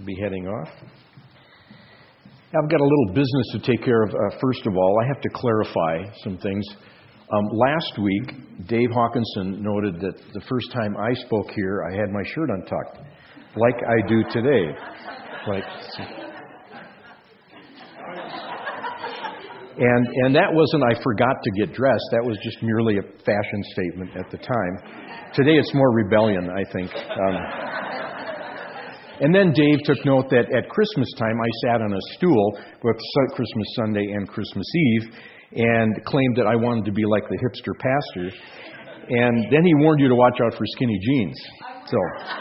be heading off. I've got a little business to take care of. First of all, I have to clarify some things. Last week, Dave Hawkinson noted that the first time I spoke here, I had my shirt untucked, like I do today. And that wasn't I forgot to get dressed. That was just merely a fashion statement at the time. Today it's more rebellion, I think. And then Dave took note that at Christmas time I sat on a stool with Christmas Sunday and Christmas Eve and claimed that I wanted to be like the hipster pastor. And then he warned you to watch out for skinny jeans. So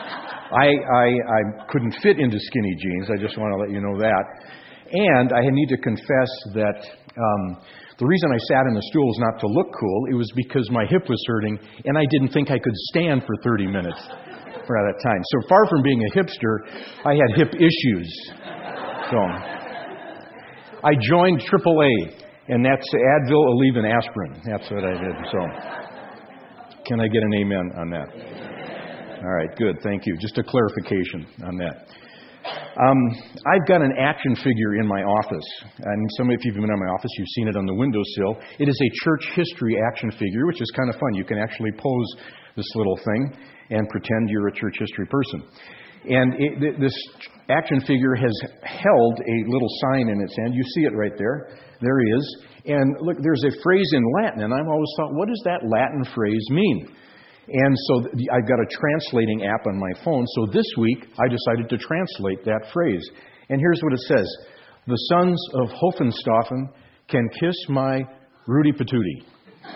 I couldn't fit into skinny jeans. I just want to let you know that. And I need to confess that the reason I sat in the stool was not to look cool. It was because my hip was hurting, and I didn't think I could stand for 30 minutes for that time. So far from being a hipster, I had hip issues. So I joined AAA, and that's Advil, Aleve, and Aspirin. That's what I did. So can I get an amen on that? All right, good. Thank you. Just a clarification on that. I've got an action figure in my office, and some of you, if you've been in my office, you've seen it on the windowsill. It is a church history action figure, which is kind of fun. You can actually pose this little thing and pretend you're a church history person. And this action figure has held a little sign in its hand. You see it right there. There he is. And look, there's a phrase in Latin, and I've always thought, what does that Latin phrase mean? And so I've got a translating app on my phone. So this week, I decided to translate that phrase. And here's what it says. The sons of Hohenstaufen can kiss my Rudy Patootie.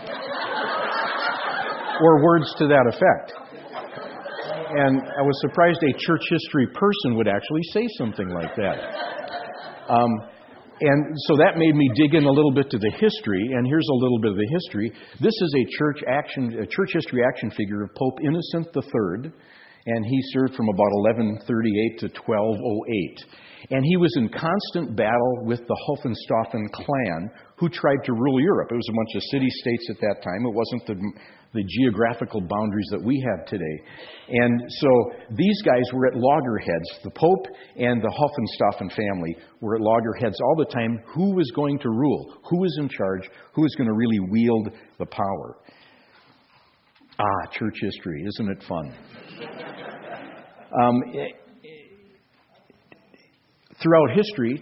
Or words to that effect. And I was surprised a church history person would actually say something like that. And so that made me dig in a little bit to the history, and here's a little bit of the history. This is a church history action figure of Pope Innocent III, and he served from about 1138 to 1208. And he was in constant battle with the Hohenstaufen clan, who tried to rule Europe. It was a bunch of city-states at that time. It wasn't the geographical boundaries that we have today. And so these guys were at loggerheads. The Pope and the Hohenstaufen family were at loggerheads all the time. Who was going to rule? Who was in charge? Who was going to really wield the power? Church history. Isn't it fun? Throughout history,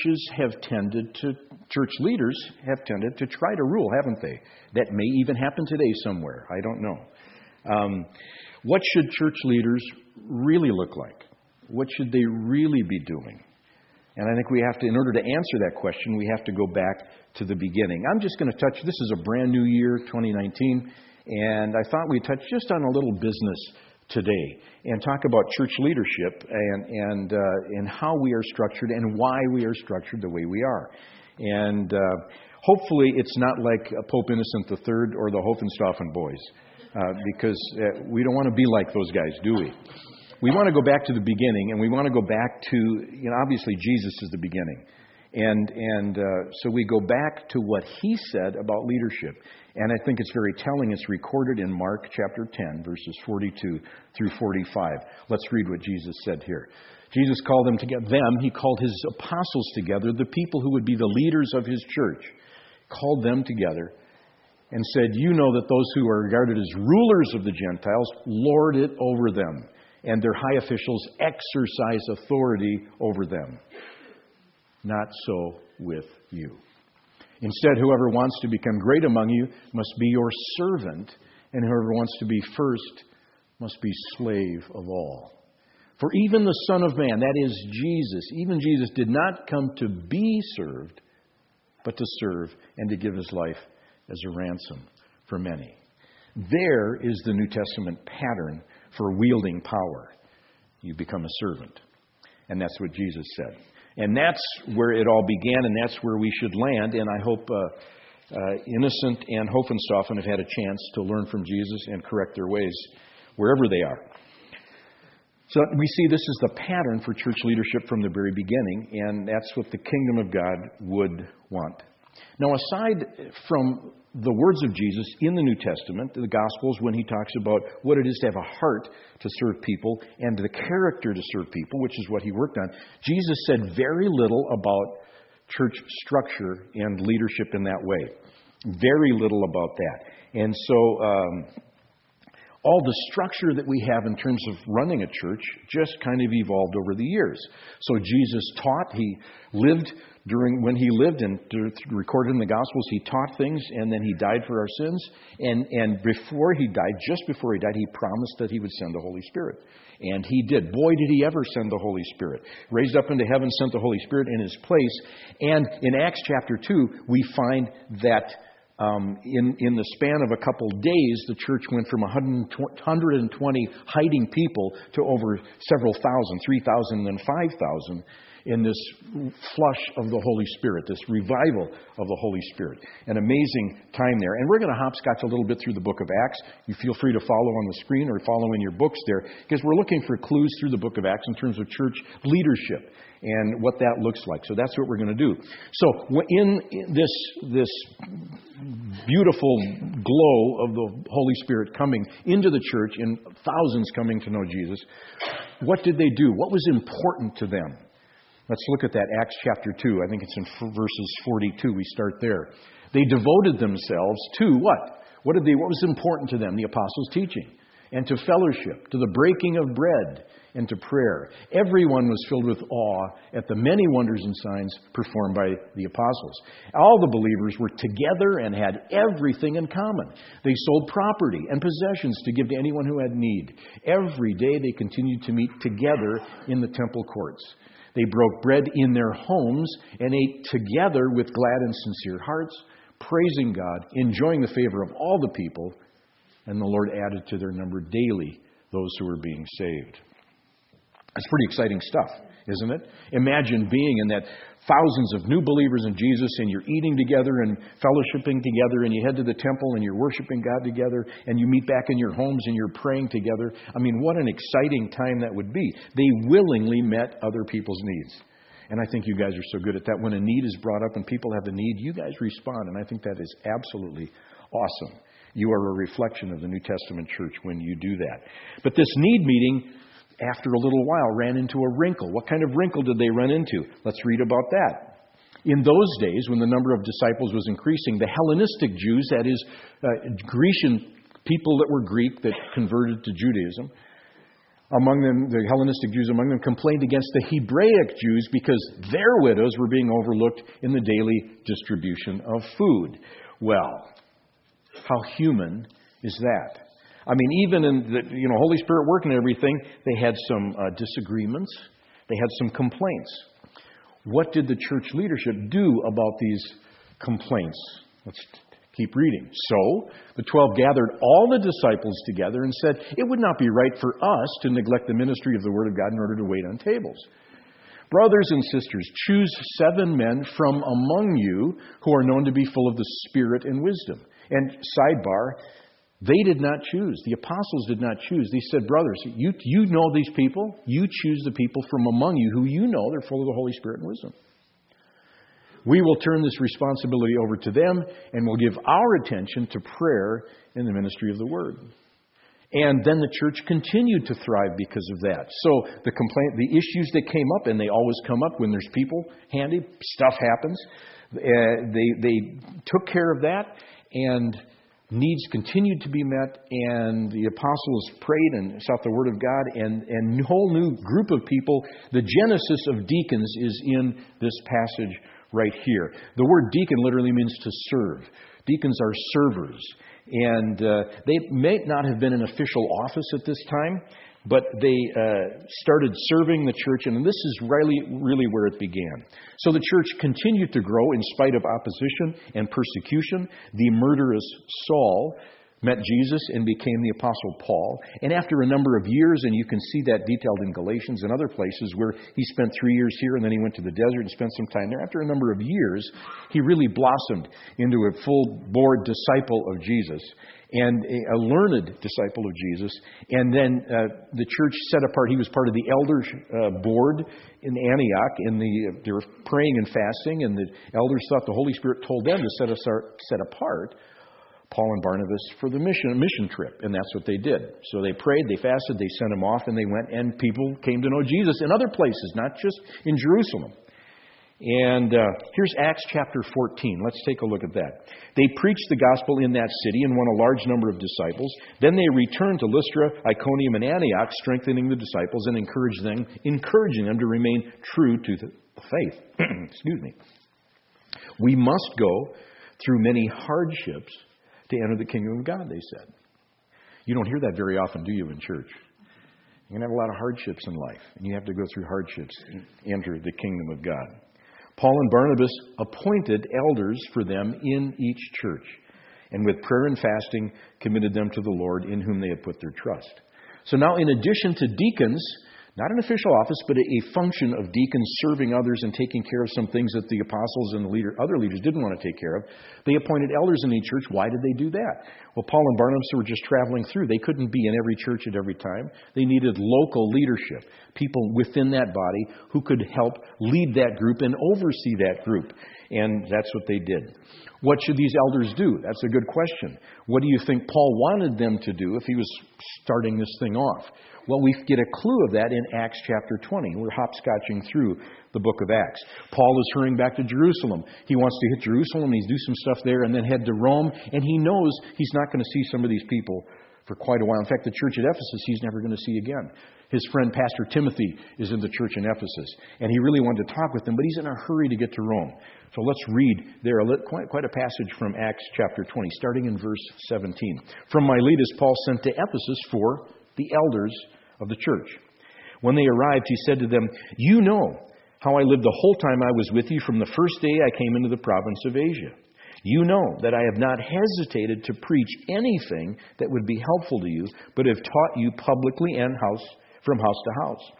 church leaders have tended to try to rule, haven't they? That may even happen today somewhere. I don't know. What should church leaders really look like? What should they really be doing? And I think we have to, in order to answer that question, we have to go back to the beginning. I'm just going to touch, this is a brand new year, 2019, and I thought we'd touch just on a little business today and talk about church leadership and how we are structured and why we are structured the way we are. And hopefully it's not like Pope Innocent III or the Hohenstaufen boys, because we don't want to be like those guys, do we? We want to go back to the beginning, and we want to go back to, obviously Jesus is the beginning. And so we go back to what he said about leadership. And I think it's very telling. It's recorded in Mark chapter 10, verses 42 through 45. Let's read what Jesus said here. Jesus called them together. He called his apostles together, the people who would be the leaders of his church. Called them together and said, you know that those who are regarded as rulers of the Gentiles lord it over them, and their high officials exercise authority over them. Not so with you. Instead, whoever wants to become great among you must be your servant, and whoever wants to be first must be slave of all. For even the Son of Man, that is Jesus, even Jesus did not come to be served, but to serve and to give his life as a ransom for many. There is the New Testament pattern for wielding power. You become a servant. And that's what Jesus said. And that's where it all began, and that's where we should land. And I hope Innocent and Hohenstaufen have had a chance to learn from Jesus and correct their ways wherever they are. So we see this is the pattern for church leadership from the very beginning, and that's what the kingdom of God would want. Now, aside from the words of Jesus in the New Testament, the Gospels, when he talks about what it is to have a heart to serve people and the character to serve people, which is what he worked on, Jesus said very little about church structure and leadership in that way. Very little about that. And so all the structure that we have in terms of running a church just kind of evolved over the years. So Jesus taught, he lived when he lived and recorded in the Gospels, he taught things, and then he died for our sins. And before he died, just before he died, he promised that he would send the Holy Spirit. And he did. Boy, did he ever send the Holy Spirit. Raised up into heaven, sent the Holy Spirit in his place. And in Acts chapter 2, we find that in the span of a couple days, the church went from 120 hiding people to over several thousand, 3,000 and then 5,000 in this flush of the Holy Spirit, this revival of the Holy Spirit. An amazing time there. And we're going to hopscotch a little bit through the book of Acts. You feel free to follow on the screen or follow in your books there, because we're looking for clues through the book of Acts in terms of church leadership and what that looks like. So that's what we're going to do. So in this beautiful glow of the Holy Spirit coming into the church and thousands coming to know Jesus, what did they do? What was important to them? Let's look at that, Acts chapter 2. I think it's in verses 42. We start there. They devoted themselves to what? What was important to them? The apostles' teaching, and to fellowship, to the breaking of bread, and to prayer. Everyone was filled with awe at the many wonders and signs performed by the apostles. All the believers were together and had everything in common. They sold property and possessions to give to anyone who had need. Every day they continued to meet together in the temple courts. They broke bread in their homes and ate together with glad and sincere hearts, praising God, enjoying the favor of all the people, and the Lord added to their number daily those who were being saved. It's pretty exciting stuff, isn't it? Imagine being in that thousands of new believers in Jesus, and you're eating together and fellowshipping together, and you head to the temple and you're worshiping God together, and you meet back in your homes and you're praying together. I mean, what an exciting time that would be. They willingly met other people's needs. And I think you guys are so good at that. When a need is brought up and people have the need, you guys respond, and I think that is absolutely awesome. You are a reflection of the New Testament church when you do that. But this need meeting, after a little while, ran into a wrinkle. What kind of wrinkle did they run into? Let's read about that. In those days, when the number of disciples was increasing, the Hellenistic Jews, that is, Grecian people that were Greek that converted to Judaism, among them, the Hellenistic Jews among them, complained against the Hebraic Jews because their widows were being overlooked in the daily distribution of food. Well, how human is that? I mean, even in the Holy Spirit work and everything, they had some disagreements. They had some complaints. What did the church leadership do about these complaints? Let's keep reading. So the 12 gathered all the disciples together and said, "It would not be right for us to neglect the ministry of the Word of God in order to wait on tables. Brothers and sisters, choose 7 men from among you who are known to be full of the Spirit and wisdom." And sidebar, they did not choose. The apostles did not choose. They said, brothers, you know these people. You choose the people from among you who you know they're full of the Holy Spirit and wisdom. We will turn this responsibility over to them, and we'll give our attention to prayer in the ministry of the Word. And then the church continued to thrive because of that. So the issues that came up, and they always come up when there's people handy, stuff happens. They took care of that, and needs continued to be met, and the apostles prayed and sought the Word of God, and a whole new group of people. The genesis of deacons is in this passage right here. The word deacon literally means to serve. Deacons are servers, and they may not have been in official office at this time, but they started serving the church, and this is really where it began. So the church continued to grow in spite of opposition and persecution. The murderous Saul met Jesus and became the Apostle Paul. And after a number of years, and you can see that detailed in Galatians and other places where he spent 3 years here and then he went to the desert and spent some time there. After a number of years, he really blossomed into a full-board disciple of Jesus and a learned disciple of Jesus. And then the church set apart. He was part of the elders board in Antioch. They were praying and fasting, and the elders thought the Holy Spirit told them to set apart Paul and Barnabas for the mission trip, and that's what they did. So they prayed, they fasted, they sent them off, and they went, and people came to know Jesus in other places, not just in Jerusalem. And here's Acts chapter 14. Let's take a look at that. They preached the gospel in that city and won a large number of disciples. Then they returned to Lystra, Iconium, and Antioch, strengthening the disciples and encouraging them to remain true to the faith. Excuse me. We must go through many hardships to enter the kingdom of God, they said. You don't hear that very often, do you, in church? You're going to have a lot of hardships in life, and you have to go through hardships and enter the kingdom of God. Paul and Barnabas appointed elders for them in each church, and with prayer and fasting committed them to the Lord in whom they had put their trust. So now, in addition to deacons, not an official office, but a function of deacons serving others and taking care of some things that the apostles and other leaders didn't want to take care of, they appointed elders in each church. Why did they do that? Well, Paul and Barnabas were just traveling through. They couldn't be in every church at every time. They needed local leadership, people within that body who could help lead that group and oversee that group. And that's what they did. What should these elders do? That's a good question. What do you think Paul wanted them to do if he was starting this thing off? Well, we get a clue of that in Acts chapter 20. We're hopscotching through the book of Acts. Paul is hurrying back to Jerusalem. He wants to hit Jerusalem, he's do some stuff there, and then head to Rome. And he knows he's not going to see some of these people for quite a while. In fact, the church at Ephesus, he's never going to see again. His friend Pastor Timothy is in the church in Ephesus, and he really wanted to talk with them, but he's in a hurry to get to Rome. So let's read there quite a passage from Acts chapter 20, starting in verse 17. From Miletus, Paul sent to Ephesus for the elders of the church. When they arrived, he said to them, "You know how I lived the whole time I was with you from the first day I came into the province of Asia. You know that I have not hesitated to preach anything that would be helpful to you, but have taught you publicly and from house to house.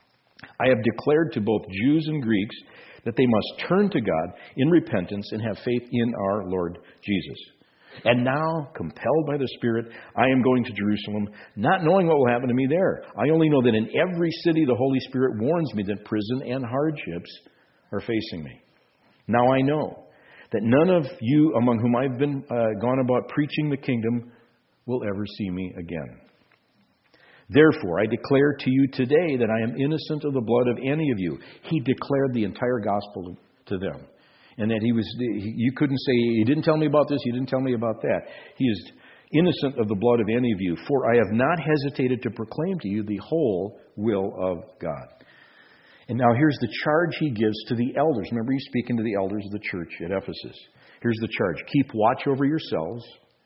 I have declared to both Jews and Greeks that they must turn to God in repentance and have faith in our Lord Jesus. And now, compelled by the Spirit, I am going to Jerusalem, not knowing what will happen to me there. I only know that in every city the Holy Spirit warns me that prison and hardships are facing me. Now I know that none of you among whom I've been gone about preaching the kingdom will ever see me again. Therefore, I declare to you today that I am innocent of the blood of any of you." He declared the entire gospel to them. And that you couldn't say, "He didn't tell me about this, he didn't tell me about that." He is innocent of the blood of any of you. "For I have not hesitated to proclaim to you the whole will of God." And now here's the charge he gives to the elders. Remember, he's speaking to the elders of the church at Ephesus. Here's the charge. "Keep watch over yourselves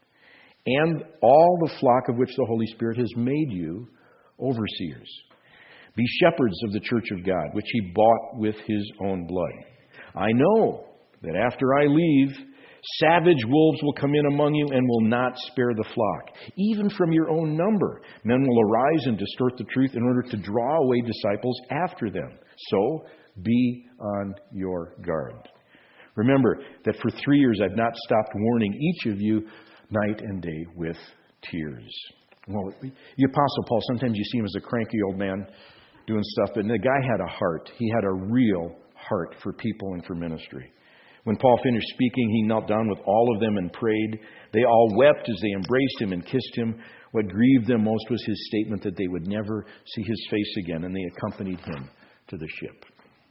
and all the flock of which the Holy Spirit has made you overseers. Be shepherds of the church of God, which he bought with his own blood. I know that after I leave, savage wolves will come in among you and will not spare the flock. Even from your own number, men will arise and distort the truth in order to draw away disciples after them. So be on your guard. Remember that for 3 years I've not stopped warning each of you night and day with tears." Well, the Apostle Paul, sometimes you see him as a cranky old man doing stuff, but the guy had a heart. He had a real heart for people and for ministry. When Paul finished speaking, he knelt down with all of them and prayed. They all wept as they embraced him and kissed him. What grieved them most was his statement that they would never see his face again, and they accompanied him to the ship.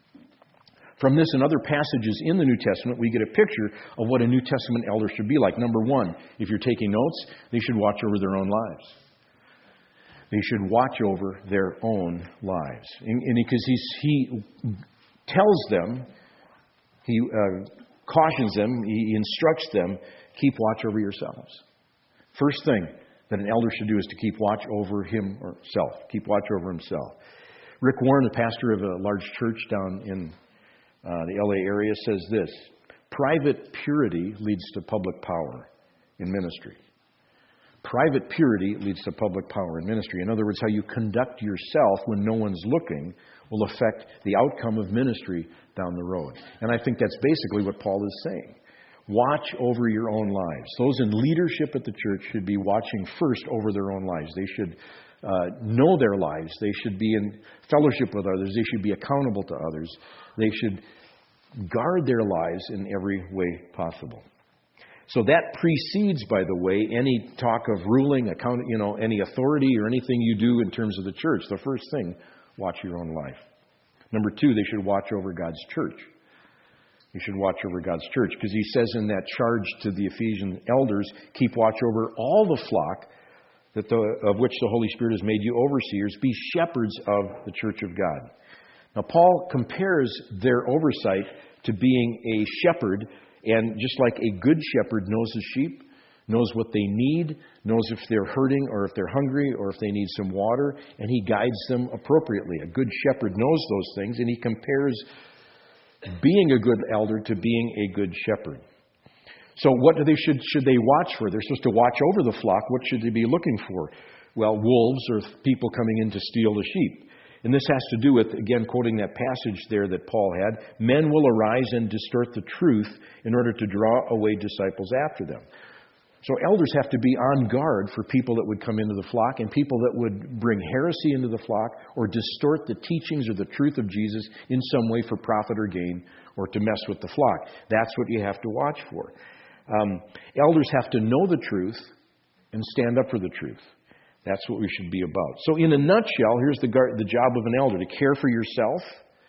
From this and other passages in the New Testament, we get a picture of what a New Testament elder should be like. Number one, if you're taking notes, they should watch over their own lives. They should watch over their own lives. And because he tells them, he cautions them, he instructs them, keep watch over yourselves. First thing that an elder should do is to keep watch over him or herself. Keep watch over himself. Rick Warren, the pastor of a large church down in the LA area, says this: private purity leads to public power in ministry. Private purity leads to public power and ministry. In other words, how you conduct yourself when no one's looking will affect the outcome of ministry down the road. And I think that's basically what Paul is saying. Watch over your own lives. Those in leadership at the church should be watching first over their own lives. They should know their lives. They should be in fellowship with others. They should be accountable to others. They should guard their lives in every way possible. So that precedes, by the way, any talk of ruling, any authority or anything you do in terms of the church. The first thing, watch your own life. Number 2, they should watch over God's church. You should watch over God's church, because he says in that charge to the Ephesian elders, keep watch over all the flock of which the Holy Spirit has made you overseers. Be shepherds of the church of God. Now, Paul compares their oversight to being a shepherd, and just like a good shepherd knows his sheep, knows what they need, knows if they're hurting or if they're hungry or if they need some water, and he guides them appropriately. A good shepherd knows those things, and he compares being a good elder to being a good shepherd. So what should they watch for? They're supposed to watch over the flock. What should they be looking for? Well, wolves or people coming in to steal the sheep. And this has to do with, again, quoting that passage there that Paul had, men will arise and distort the truth in order to draw away disciples after them. So elders have to be on guard for people that would come into the flock and people that would bring heresy into the flock or distort the teachings or the truth of Jesus in some way for profit or gain or to mess with the flock. That's what you have to watch for. Elders have to know the truth and stand up for the truth. That's what we should be about. So in a nutshell, here's the job of an elder: to care for yourself,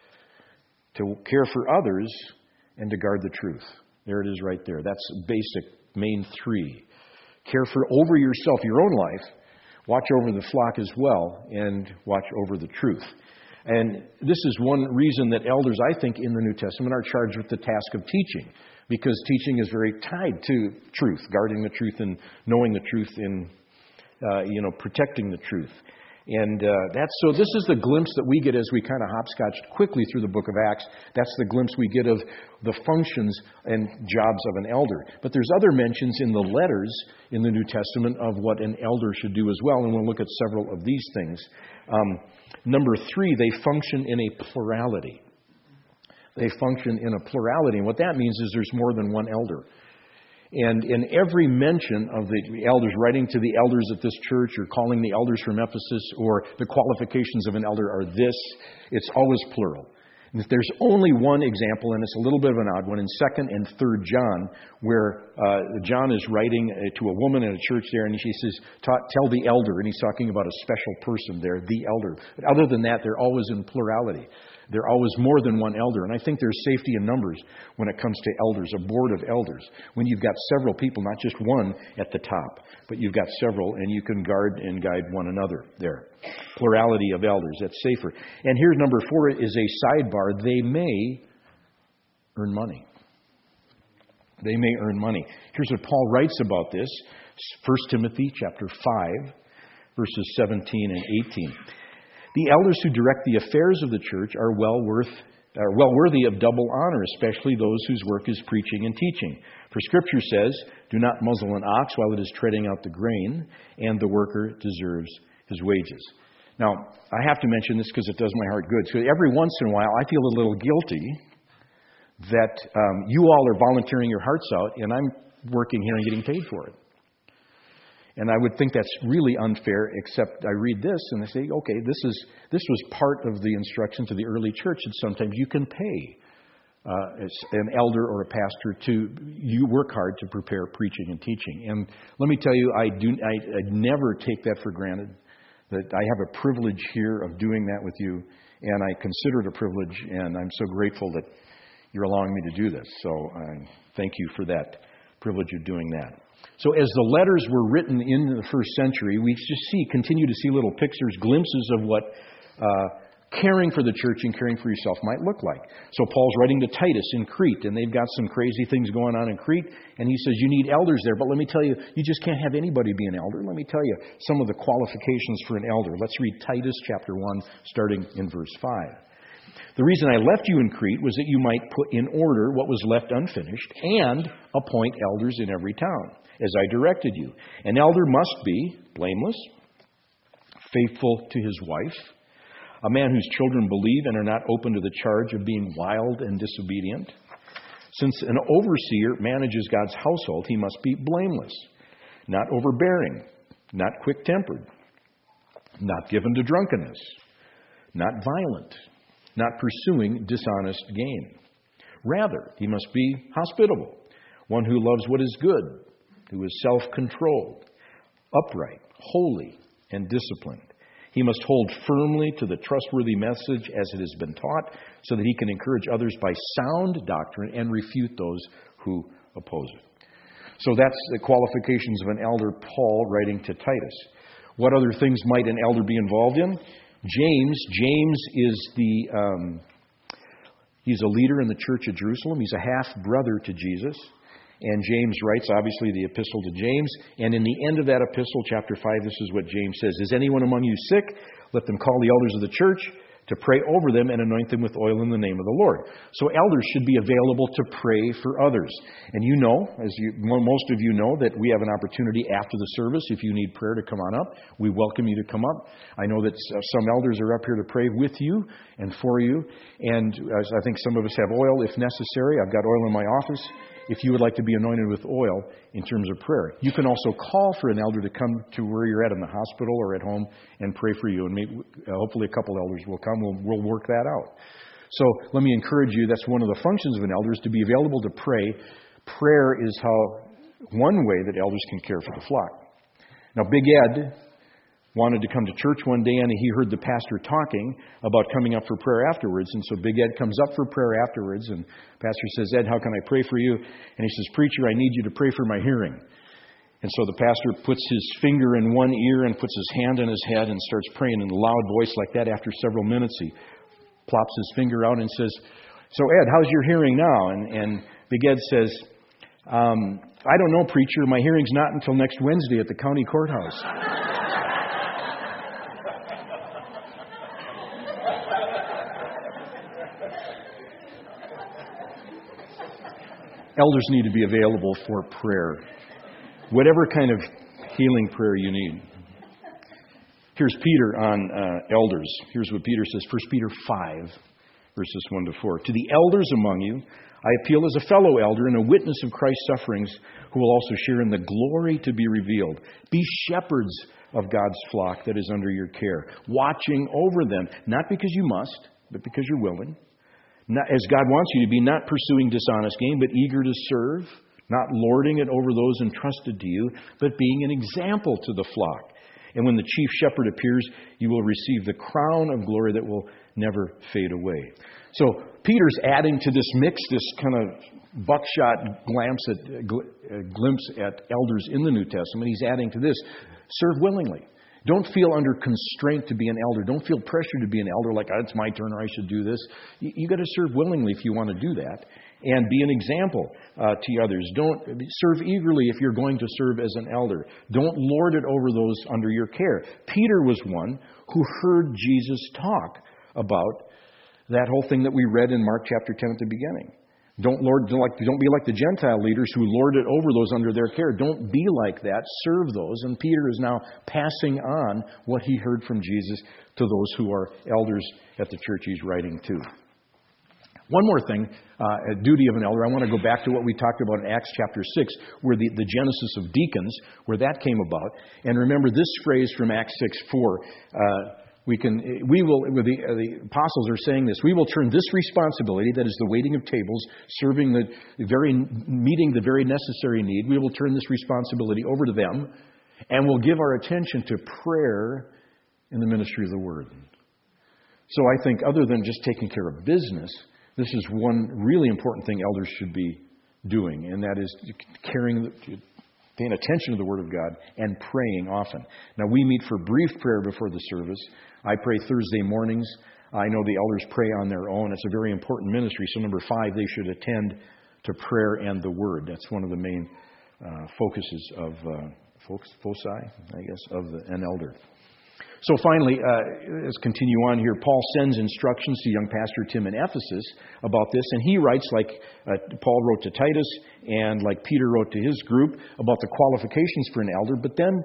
to care for others, and to guard the truth. There it is right there. That's basic, main 3. Care for over yourself, your own life, watch over the flock as well, and watch over the truth. And this is one reason that elders, I think, in the New Testament are charged with the task of teaching, because teaching is very tied to truth, guarding the truth and knowing the truth in protecting the truth. And so this is the glimpse that we get as we kind of hopscotched quickly through the book of Acts. That's the glimpse we get of the functions and jobs of an elder. But there's other mentions in the letters in the New Testament of what an elder should do as well, and we'll look at several of these things. Number 3, they function in a plurality. They function in a plurality, and what that means is there's more than one elder. And in every mention of the elders, writing to the elders at this church or calling the elders from Ephesus, or the qualifications of an elder are this, it's always plural. And there's only one example, and it's a little bit of an odd one, in 2nd and 3rd John, where John is writing to a woman in a church there, and he says, tell the elder, and he's talking about a special person there, the elder. But other than that, they're always in plurality. They're always more than one elder. And I think there's safety in numbers when it comes to elders, a board of elders. When you've got several people, not just one at the top, but you've got several, and you can guard and guide one another there. Plurality of elders, that's safer. And here's number 4 is a sidebar. They may earn money. They may earn money. Here's what Paul writes about this. 1 Timothy chapter 5, verses 17 and 18. The elders who direct the affairs of the church are well worthy of double honor, especially those whose work is preaching and teaching. For Scripture says, do not muzzle an ox while it is treading out the grain, and the worker deserves his wages. Now, I have to mention this because it does my heart good. So every once in a while, I feel a little guilty that you all are volunteering your hearts out, and I'm working here and getting paid for it. And I would think that's really unfair, except I read this and I say, okay, this was part of the instruction to the early church, that sometimes you can pay an elder or a pastor you work hard to prepare preaching and teaching. And let me tell you, I never take that for granted, that I have a privilege here of doing that with you, and I consider it a privilege, and I'm so grateful that you're allowing me to do this. So thank you for that privilege of doing that. So as the letters were written in the first century, we just continue to see little pictures, glimpses of what caring for the church and caring for yourself might look like. So Paul's writing to Titus in Crete, and they've got some crazy things going on in Crete, and he says, you need elders there, but let me tell you, you just can't have anybody be an elder. Let me tell you some of the qualifications for an elder. Let's read Titus chapter 1, starting in verse 5. The reason I left you in Crete was that you might put in order what was left unfinished and appoint elders in every town. as I directed you. An elder must be blameless, faithful to his wife, a man whose children believe and are not open to the charge of being wild and disobedient. Since an overseer manages God's household, he must be blameless, not overbearing, not quick-tempered, not given to drunkenness, not violent, not pursuing dishonest gain. Rather, he must be hospitable, one who loves what is good, who is self-controlled, upright, holy, and disciplined. He must hold firmly to the trustworthy message as it has been taught, so that he can encourage others by sound doctrine and refute those who oppose it. So that's the qualifications of an elder, Paul writing to Titus. What other things might an elder be involved in? James is he's a leader in the church of Jerusalem. He's a half-brother to Jesus. And James writes, obviously, the epistle to James. And in the end of that epistle, chapter 5, this is what James says. Is anyone among you sick? Let them call the elders of the church to pray over them and anoint them with oil in the name of the Lord. So elders should be available to pray for others. And you know, most of you know, that we have an opportunity after the service. If you need prayer, to come on up. We welcome you to come up. I know that some elders are up here to pray with you and for you. And I think some of us have oil if necessary. I've got oil in my office. If you would like to be anointed with oil in terms of prayer. You can also call for an elder to come to where you're at in the hospital or at home and pray for you. And maybe, hopefully a couple elders will come. We'll work that out. So let me encourage you, that's one of the functions of an elder, is to be available to pray. Prayer is one way that elders can care for the flock. Now, Big Ed wanted to come to church one day, and he heard the pastor talking about coming up for prayer afterwards. And so Big Ed comes up for prayer afterwards, and the pastor says, Ed, how can I pray for you? And he says, Preacher, I need you to pray for my hearing. And so the pastor puts his finger in one ear and puts his hand on his head and starts praying in a loud voice like that. After several minutes, he plops his finger out and says, So Ed, how's your hearing now? And Big Ed says, I don't know, Preacher. My hearing's not until next Wednesday at the county courthouse. Elders need to be available for prayer, whatever kind of healing prayer you need. Here's Peter on elders. Here's what Peter says, 1 Peter 5, verses 1 to 4. To the elders among you, I appeal as a fellow elder and a witness of Christ's sufferings, who will also share in the glory to be revealed. Be shepherds of God's flock that is under your care, watching over them, not because you must, but because you're willing. Not, as God wants you to be, not pursuing dishonest gain, but eager to serve, not lording it over those entrusted to you, but being an example to the flock. And when the chief shepherd appears, you will receive the crown of glory that will never fade away. So Peter's adding to this mix, this kind of buckshot glimpse at elders in the New Testament. He's adding to this, serve willingly. Don't feel under constraint to be an elder. Don't feel pressure to be an elder like, it's my turn or I should do this. You got to serve willingly if you want to do that, and be an example to others. Don't serve eagerly if you're going to serve as an elder. Don't lord it over those under your care. Peter was one who heard Jesus talk about that whole thing that we read in Mark chapter 10 at the beginning. Don't be like the Gentile leaders who lord it over those under their care. Don't be like that. Serve those. And Peter is now passing on what he heard from Jesus to those who are elders at the church he's writing to. One more thing, a duty of an elder. I want to go back to what we talked about in Acts chapter 6, where the genesis of deacons, where that came about. And remember this phrase from Acts 6:4. The apostles are saying this, we will turn this responsibility, that is the waiting of tables, meeting the very necessary need, we will turn this responsibility over to them, and we'll give our attention to prayer in the ministry of the word. So I think other than just taking care of business, this is one really important thing elders should be doing, and that is paying attention to the Word of God and praying often. Now, we meet for brief prayer before the service. I pray Thursday mornings. I know the elders pray on their own. It's a very important ministry. So, number 5, they should attend to prayer and the Word. That's one of the main focuses of foci, I guess, of an elder. So finally, let's continue on here. Paul sends instructions to young pastor Tim in Ephesus about this, and he writes like Paul wrote to Titus and like Peter wrote to his group about the qualifications for an elder. But then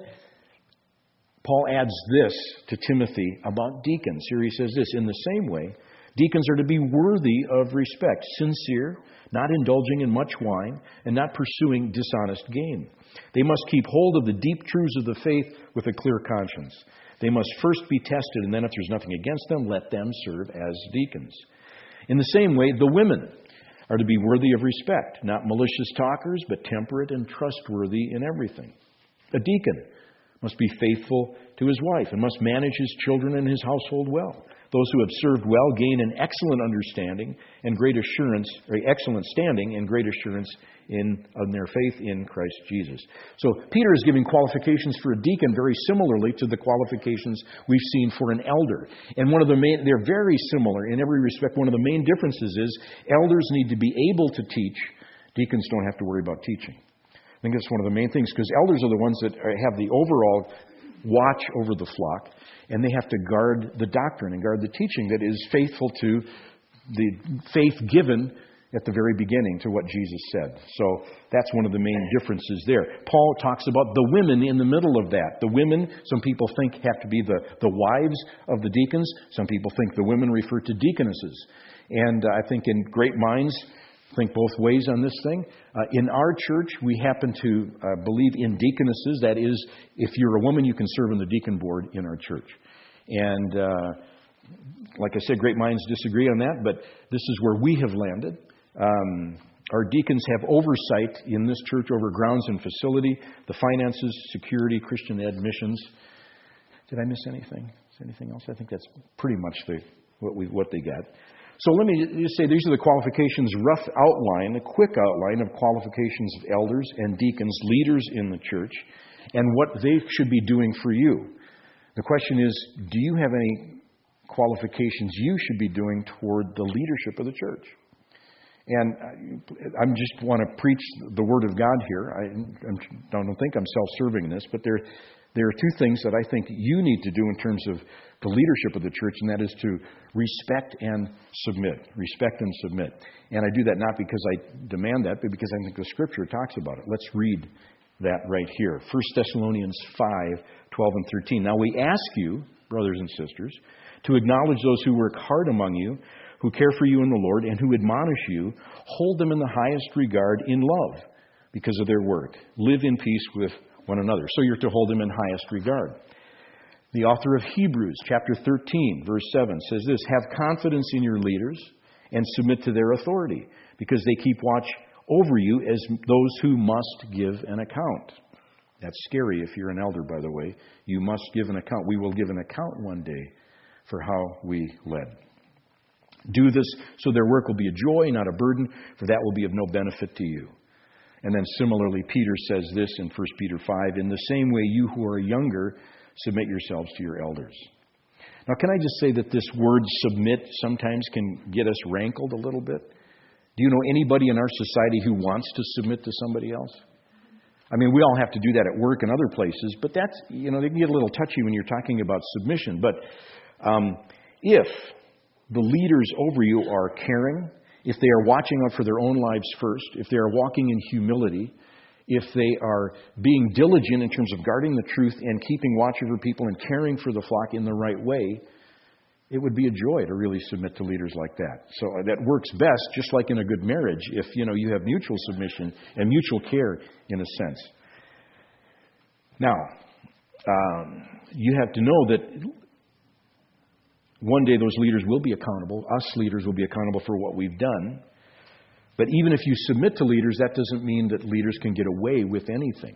Paul adds this to Timothy about deacons. Here he says this, in the same way, deacons are to be worthy of respect, sincere, not indulging in much wine, and not pursuing dishonest gain. They must keep hold of the deep truths of the faith with a clear conscience. They must first be tested, and then if there's nothing against them, let them serve as deacons. In the same way, the women are to be worthy of respect, not malicious talkers, but temperate and trustworthy in everything. A deacon must be faithful to his wife and must manage his children and his household well. Those who have served well gain an excellent understanding and great assurance, or excellent standing and great assurance in their faith in Christ Jesus. So Peter is giving qualifications for a deacon very similarly to the qualifications we've seen for an elder. And they're very similar in every respect. One of the main differences is elders need to be able to teach. Deacons don't have to worry about teaching. I think that's one of the main things, because elders are the ones that have the overall watch over the flock, and they have to guard the doctrine and guard the teaching that is faithful to the faith given at the very beginning to what Jesus said. So that's one of the main differences there. Paul talks about the women in the middle of that. The women, some people think, have to be the wives of the deacons. Some people think the women refer to deaconesses. And I think in great minds think both ways on this thing. In our church, we happen to believe in deaconesses. That is, if you're a woman, you can serve on the deacon board in our church. And like I said, great minds disagree on that, but this is where we have landed. Our deacons have oversight in this church over grounds and facility, the finances, security, Christian ed, missions. Did I miss anything? Is there anything else? I think that's pretty much what they got. So let me just say these are the qualifications, rough outline, a quick outline of qualifications of elders and deacons, leaders in the church, and what they should be doing for you. The question is, do you have any qualifications you should be doing toward the leadership of the church? And I just want to preach the Word of God here. I don't think I'm self-serving in this, but there are two things that I think you need to do in terms of the leadership of the church, and that is to respect and submit. Respect and submit. And I do that not because I demand that, but because I think the Scripture talks about it. Let's read that right here. 1 Thessalonians 5, 12 and 13. Now we ask you, brothers and sisters, to acknowledge those who work hard among you, who care for you in the Lord, and who admonish you. Hold them in the highest regard in love because of their work. Live in peace with one another. So you're to hold them in highest regard. The author of Hebrews, chapter 13, verse 7, says this, have confidence in your leaders and submit to their authority, because they keep watch over you as those who must give an account. That's scary if you're an elder, by the way. You must give an account. We will give an account one day for how we led. Do this so their work will be a joy, not a burden, for that will be of no benefit to you. And then similarly, Peter says this in 1 Peter 5, in the same way you who are younger, submit yourselves to your elders. Now, can I just say that this word submit sometimes can get us rankled a little bit? Do you know anybody in our society who wants to submit to somebody else? I mean, we all have to do that at work and other places, but that's, they can get a little touchy when you're talking about submission. But if the leaders over you are caring, if they are watching out for their own lives first, if they are walking in humility, if they are being diligent in terms of guarding the truth and keeping watch over people and caring for the flock in the right way, it would be a joy to really submit to leaders like that. So that works best, just like in a good marriage, if you have mutual submission and mutual care in a sense. Now, you have to know that one day those leaders will be accountable. Us leaders will be accountable for what we've done. But even if you submit to leaders, that doesn't mean that leaders can get away with anything.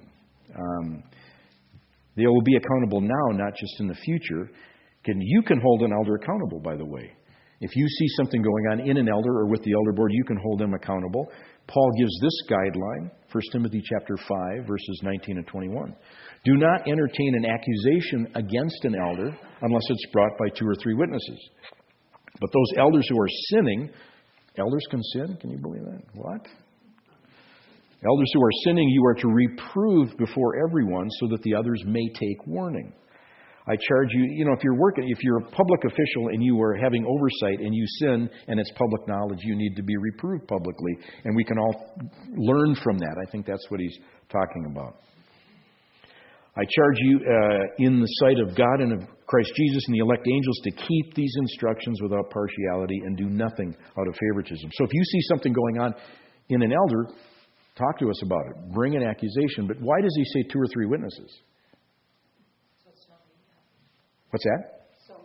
They will be accountable now, not just in the future. You can hold an elder accountable, by the way. If you see something going on in an elder or with the elder board, you can hold them accountable. Paul gives this guideline, 1 Timothy chapter 5, verses 19 and 21. Do not entertain an accusation against an elder unless it's brought by 2 or 3 witnesses. But those elders who are sinning, elders can sin? Can you believe that? What? Elders who are sinning, you are to reprove before everyone so that the others may take warning. I charge you, if you're a public official and you are having oversight and you sin and it's public knowledge, you need to be reproved publicly. And we can all learn from that. I think that's what he's talking about. I charge you in the sight of God and of Christ Jesus and the elect angels to keep these instructions without partiality and do nothing out of favoritism. So if you see something going on in an elder, talk to us about it. Bring an accusation. But why does he say 2 or 3 witnesses? What's that? So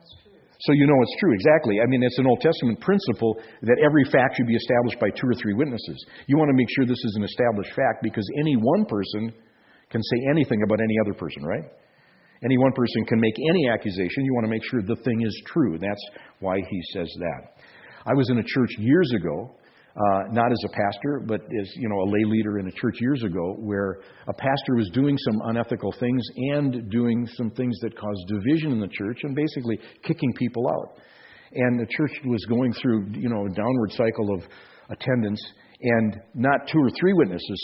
you know it's true, exactly. I mean, it's an Old Testament principle that every fact should be established by 2 or 3 witnesses. You want to make sure this is an established fact because any one person can say anything about any other person, right? Any one person can make any accusation. You want to make sure the thing is true. That's why he says that. I was in a church years ago, not as a pastor, but as a lay leader in a church years ago, where a pastor was doing some unethical things and doing some things that caused division in the church and basically kicking people out. And the church was going through, a downward cycle of attendance, and not 2 or 3 witnesses,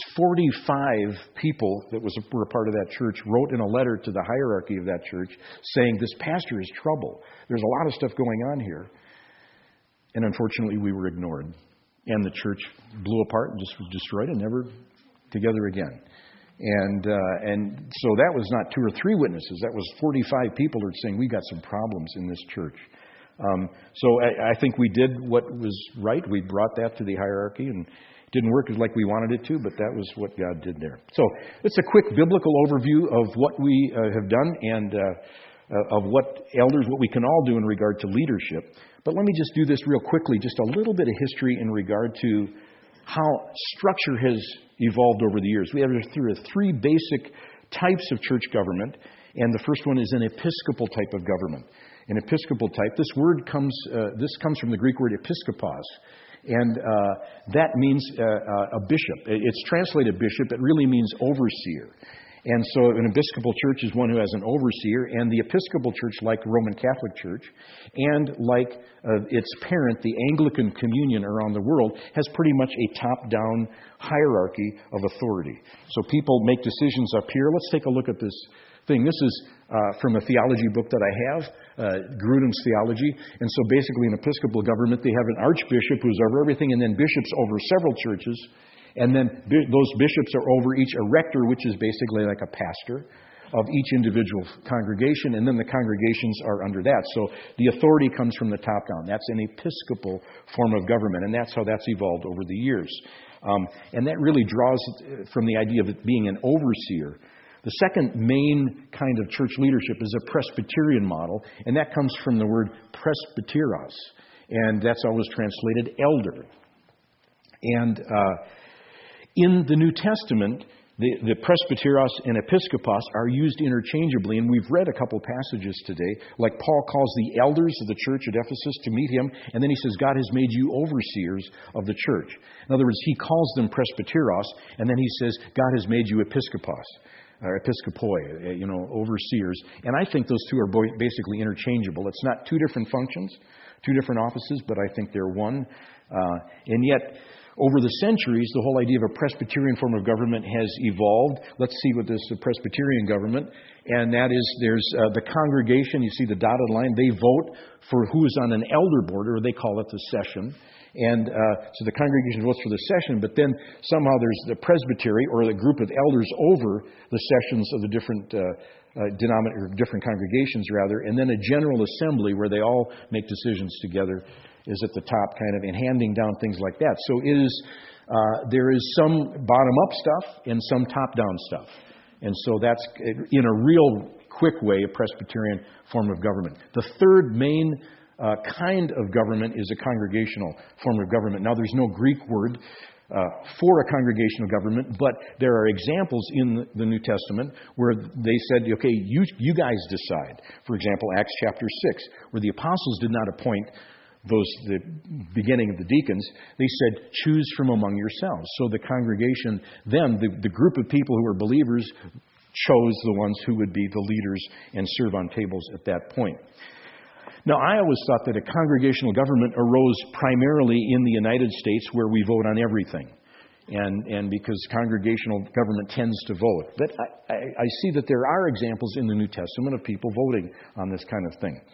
45 people that were a part of that church wrote in a letter to the hierarchy of that church saying, this pastor is trouble. There's a lot of stuff going on here. And unfortunately, we were ignored. And the church blew apart and just was destroyed and never together again. And so that was not 2 or 3 witnesses. That was 45 people who were saying, we got some problems in this church. So I think we did what was right. We brought that to the hierarchy, and it didn't work like we wanted it to, but that was what God did there. So it's a quick biblical overview of what we have done and of what we can all do in regard to leadership. But let me just do this real quickly, just a little bit of history in regard to how structure has evolved over the years. We have 3 basic types of church government, and the first one is an episcopal type of government. An episcopal type, this comes from the Greek word episkopos, and that means a bishop. It's translated bishop, it really means overseer. And so an Episcopal church is one who has an overseer, and the Episcopal church, like Roman Catholic Church, and like its parent, the Anglican Communion around the world, has pretty much a top-down hierarchy of authority. So people make decisions up here. Let's take a look at this thing. This is from a theology book that I have, Grudem's Theology. And so basically in Episcopal government, they have an archbishop who's over everything, and then bishops over several churches. And then those bishops are over each, a rector, which is basically like a pastor of each individual congregation, and then the congregations are under that. So the authority comes from the top down. That's an episcopal form of government, and that's how that's evolved over the years. And that really draws from the idea of it being an overseer. The second main kind of church leadership is a Presbyterian model, and that comes from the word presbyteros, and that's always translated elder. And in the New Testament, the presbyteros and episkopos are used interchangeably, and we've read a couple passages today, like Paul calls the elders of the church at Ephesus to meet him, and then he says, God has made you overseers of the church. In other words, he calls them presbyteros, and then he says, God has made you episkopos, or episkopoi, overseers. And I think those two are basically interchangeable. It's not 2 different functions, 2 different offices, but I think they're one. And yet, over the centuries, the whole idea of a Presbyterian form of government has evolved. Let's see what this Presbyterian government, and that is there's the congregation. You see the dotted line. They vote for who is on an elder board, or they call it the session. And so the congregation votes for the session, but then somehow there's the presbytery, or the group of elders over the sessions of the different different congregations, rather, and then a general assembly where they all make decisions together is at the top, kind of, and handing down things like that. So it is, there is some bottom-up stuff and some top-down stuff. And so that's, in a real quick way, a Presbyterian form of government. The third main kind of government is a congregational form of government. Now, there's no Greek word for a congregational government, but there are examples in the New Testament where they said, okay, you guys decide. For example, Acts chapter 6, where the apostles did not appoint the beginning of the deacons, they said, choose from among yourselves. So the congregation, then, the group of people who were believers chose the ones who would be the leaders and serve on tables at that point. Now, I always thought that a congregational government arose primarily in the United States, where we vote on everything. and because congregational government tends to vote. But I see that there are examples in the New Testament of people voting on this kind of thing.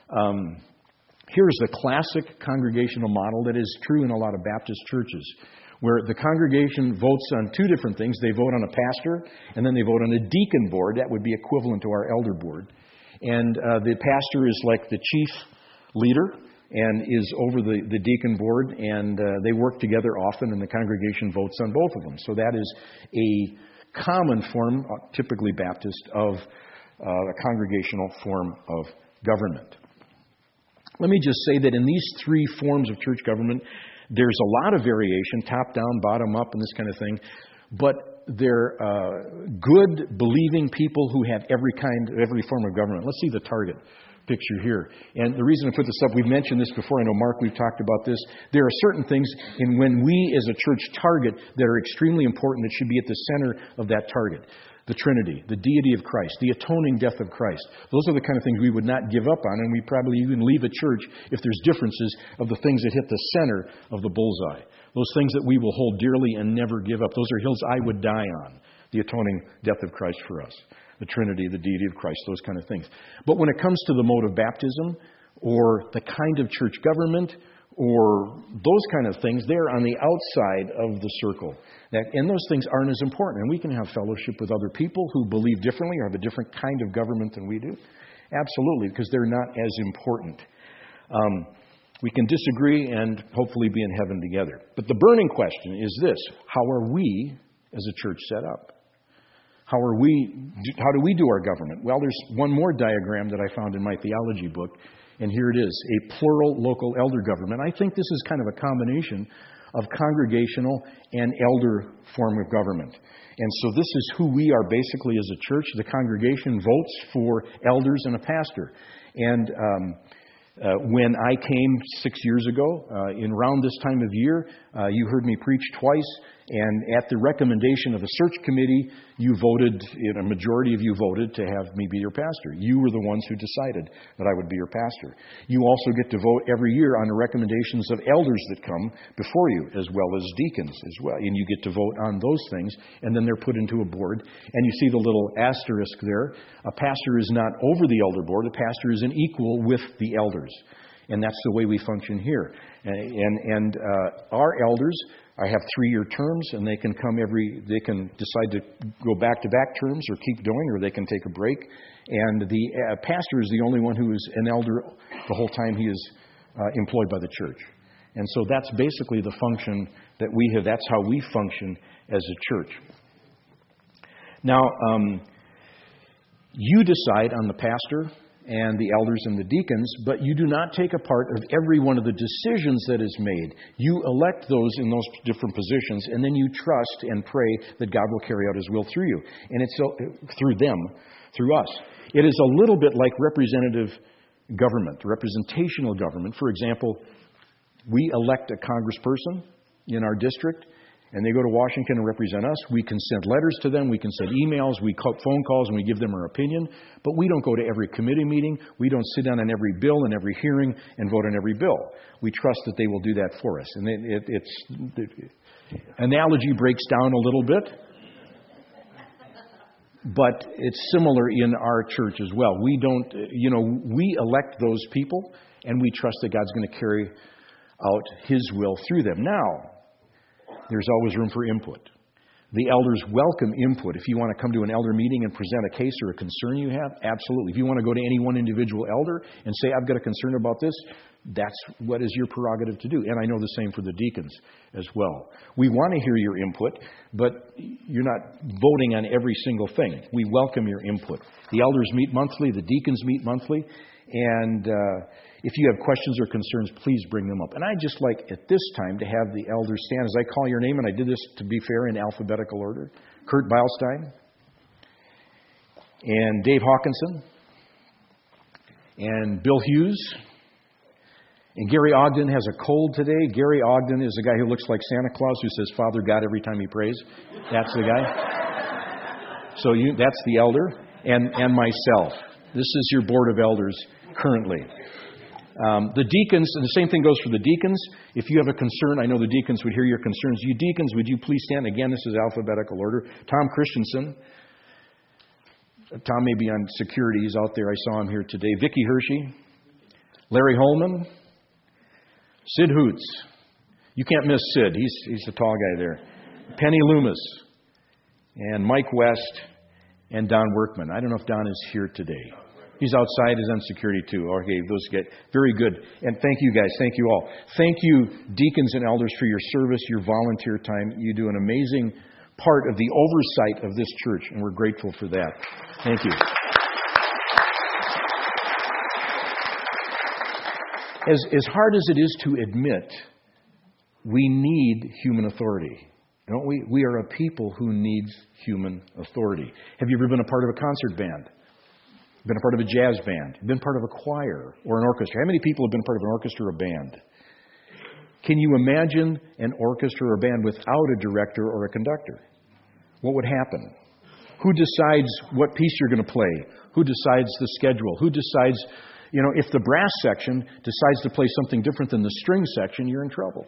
Here's the classic congregational model that is true in a lot of Baptist churches, where the congregation votes on two different things. They vote on a pastor, and then they vote on a deacon board. That would be equivalent to our elder board. And the pastor is like the chief leader and is over the deacon board, and they work together often, and the congregation votes on both of them. So that is a common form, typically Baptist, of a congregational form of government. Let me just say that in these three forms of church government, there's a lot of variation, top down, bottom up, and this kind of thing. But they're good, believing people who have every form of government. Let's see the target picture here. And the reason I put this up, we've mentioned this before. I know, Mark, we've talked about this. There are certain things in when we as a church target that are extremely important that should be at the center of that target. The Trinity, the deity of Christ, the atoning death of Christ. Those are the kind of things we would not give up on, and we probably even leave a church if there's differences of the things that hit the center of the bullseye. Those things that we will hold dearly and never give up. Those are hills I would die on. The atoning death of Christ for us. The Trinity, the deity of Christ, those kind of things. But when it comes to the mode of baptism or the kind of church government or those kind of things, they're on the outside of the circle. And those things aren't as important. And we can have fellowship with other people who believe differently or have a different kind of government than we do. Absolutely, because they're not as important. We can disagree and hopefully be in heaven together. But the burning question is this: how are we as a church set up? How do we do our government? Well, there's one more diagram that I found in my theology book, and here it is, a plural local elder government. I think this is kind of a combination of congregational and elder form of government. And so this is who we are basically as a church. The congregation votes for elders and a pastor. And when I came 6 years ago, in around this time of year, you heard me preach twice, and at the recommendation of the search committee, a majority of you voted to have me be your pastor. You were the ones who decided that I would be your pastor. You also get to vote every year on the recommendations of elders that come before you, as well as deacons as well. And you get to vote on those things, and then they're put into a board. And you see the little asterisk there. A pastor is not over the elder board. A pastor is an equal with the elders. And that's the way we function here. And our elders have 3-year terms, and they can decide to go back-to-back terms or keep going, or they can take a break. And the pastor is the only one who is an elder the whole time he is employed by the church. And so that's basically the function that we have. That's how we function as a church. Now, you decide on the pastor and the elders and the deacons, but you do not take a part of every one of the decisions that is made. You elect those in those different positions, and then you trust and pray that God will carry out His will through you. And it's through them, through us. It is a little bit like representative government, representational government. For example, we elect a congressperson in our district, and they go to Washington and represent us. We can send letters to them. We can send emails. We call phone calls, and we give them our opinion. But we don't go to every committee meeting. We don't sit down on every bill and every hearing and vote on every bill. We trust that they will do that for us. And the analogy breaks down a little bit, but it's similar in our church as well. We don't, we elect those people, and we trust that God's going to carry out His will through them. Now, there's always room for input. The elders welcome input. If you want to come to an elder meeting and present a case or a concern you have, absolutely. If you want to go to any one individual elder and say, I've got a concern about this, that's what is your prerogative to do. And I know the same for the deacons as well. We want to hear your input, but you're not voting on every single thing. We welcome your input. The elders meet monthly. The deacons meet monthly. And if you have questions or concerns, please bring them up. And I'd just like at this time to have the elders stand as I call your name, and I did this, to be fair, in alphabetical order. Kurt Beilstein, and Dave Hawkinson, and Bill Hughes, and Gary Ogden has a cold today. Gary Ogden is a guy who looks like Santa Claus who says Father God every time he prays. That's the guy. So that's the elder, and myself. This is your board of elders currently. The deacons, and the same thing goes for the deacons. If you have a concern, I know the deacons would hear your concerns. You deacons, would you please stand? Again, this is alphabetical order. Tom Christensen. Tom may be on security. He's out there. I saw him here today. Vicki Hershey. Larry Holman. Sid Hoots. You can't miss Sid. He's the tall guy there. Penny Loomis. And Mike West. And Don Workman. I don't know if Don is here today. He's outside. He's on security too. Okay, those get very good. And thank you guys. Thank you all. Thank you, deacons and elders, for your service, your volunteer time. You do an amazing part of the oversight of this church, and we're grateful for that. Thank you. As hard as it is to admit, we need human authority. Don't we? We are a people who needs human authority. Have you ever been a part of a concert band? Been a part of a jazz band? Been part of a choir or an orchestra? How many people have been part of an orchestra or a band? Can you imagine an orchestra or a band without a director or a conductor? What would happen? Who decides what piece you're going to play? Who decides the schedule? Who decides, if the brass section decides to play something different than the string section, you're in trouble.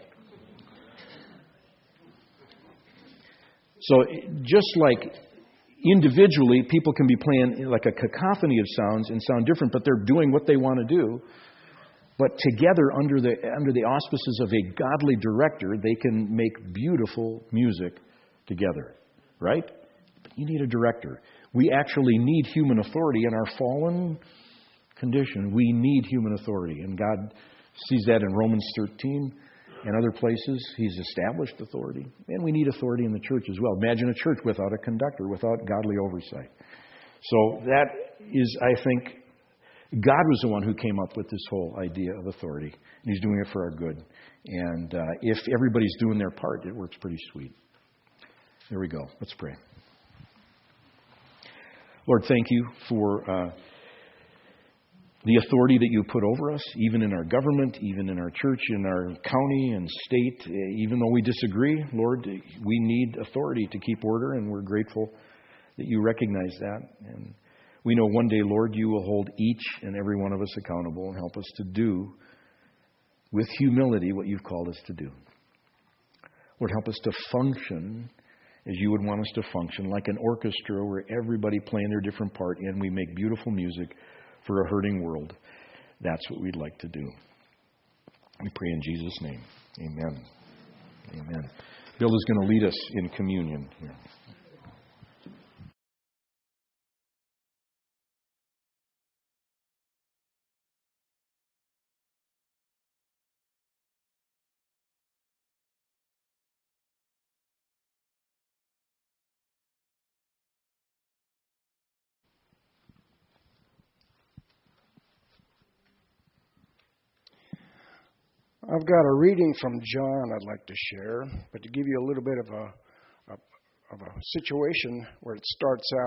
So just like individually, people can be playing like a cacophony of sounds and sound different, but they're doing what they want to do. But together, under the auspices of a godly director, they can make beautiful music together, right? But you need a director. We actually need human authority in our fallen condition. We need human authority, and God sees that in Romans 13 and other places. He's established authority, and we need authority in the church as well. Imagine a church without a conductor, without godly oversight. So that is, I think, God was the one who came up with this whole idea of authority, and He's doing it for our good. And if everybody's doing their part, it works pretty sweet. There we go. Let's pray. Lord, thank you for the authority that you put over us, even in our government, even in our church, in our county and state. Even though we disagree, Lord, we need authority to keep order, and we're grateful that you recognize that. And we know one day, Lord, you will hold each and every one of us accountable and help us to do with humility what you've called us to do. Lord, help us to function as you would want us to function, like an orchestra where everybody playing their different part and we make beautiful music for a hurting world. That's what we'd like to do. We pray in Jesus' name. Amen. Amen. Bill is going to lead us in communion here. I've got a reading from John I'd like to share, but to give you a little bit of a situation where it starts out.